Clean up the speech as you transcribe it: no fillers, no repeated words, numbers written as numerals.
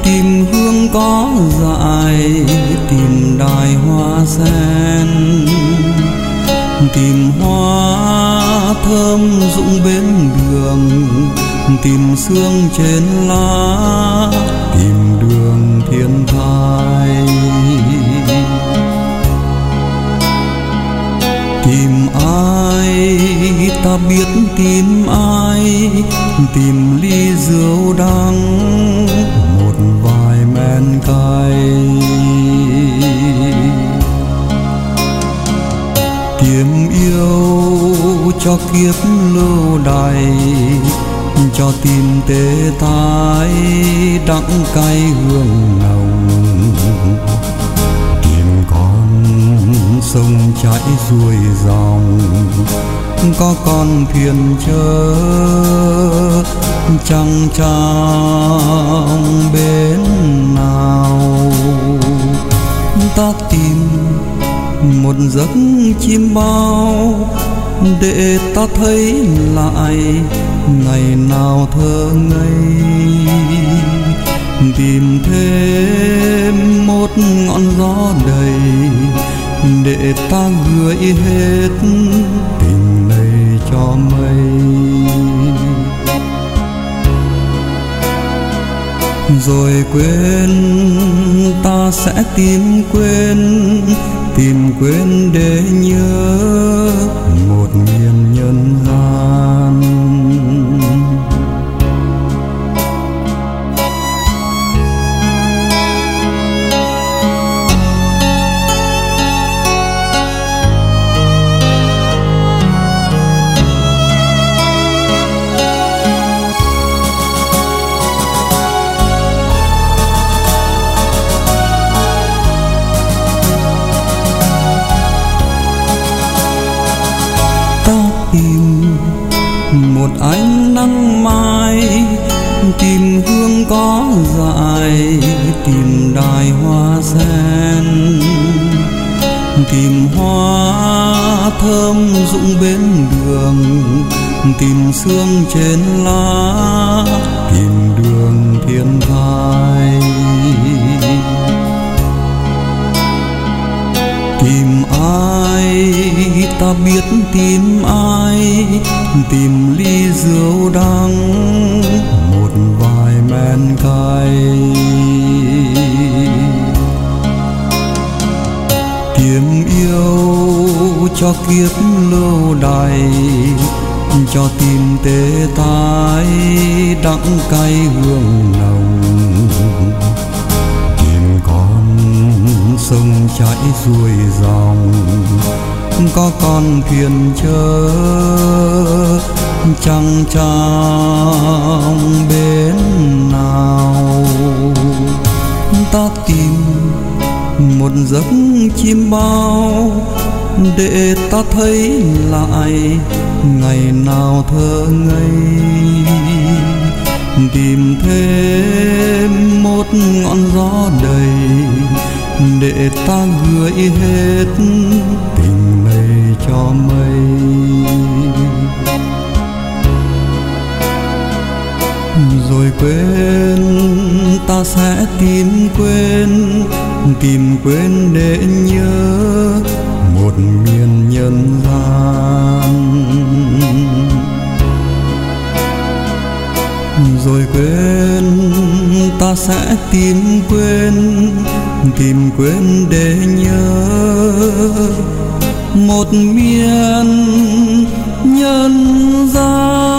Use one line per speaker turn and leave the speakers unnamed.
tìm hương có dại, tìm đài hoa sen, tìm hoa thơm rụng bên đường, tìm sương trên lá, tìm đường thiên thai. Tìm ai ta biết tìm ai, tìm ly rượu đắng, một vài men cay. Tìm yêu cho kiếp lưu đày, cho tim tê tái đắng cay hương nồng. Tìm con sông chảy xuôi dòng, có con thuyền chở chẳng chẳng bên nào. Ta tìm một giấc chim bao, để ta thấy lại ngày nào thơ ngây. Tìm thêm một ngọn gió đầy, để ta gửi hết tình này cho mây. Rồi quên, ta sẽ tìm quên để nhớ một miền nhân gian. Tìm một ánh nắng mai, tìm hương có dại, tìm đài hoa sen, tìm hoa thơm rụng bên đường, tìm sương trên lá, tìm đường thiên thai. Tìm ai ta biết tìm ai, tìm ly rượu đắng, một vài men cay. Tìm yêu cho kiếp lưu đày, cho tim tê tái đắng cay hương nồng. Tìm con sông chảy xuôi dòng, có con thuyền chở chẳng chẳng bên nào. Ta tìm một giấc chim bao, để ta thấy lại ngày nào thơ ngây. Tìm thêm một ngọn gió đầy, để ta gửi hết tình này cho mây. Rồi quên, ta sẽ tìm quên để nhớ một miền nhân gian. Rồi quên, ta sẽ tìm quên để nhớ một miền nhân gian.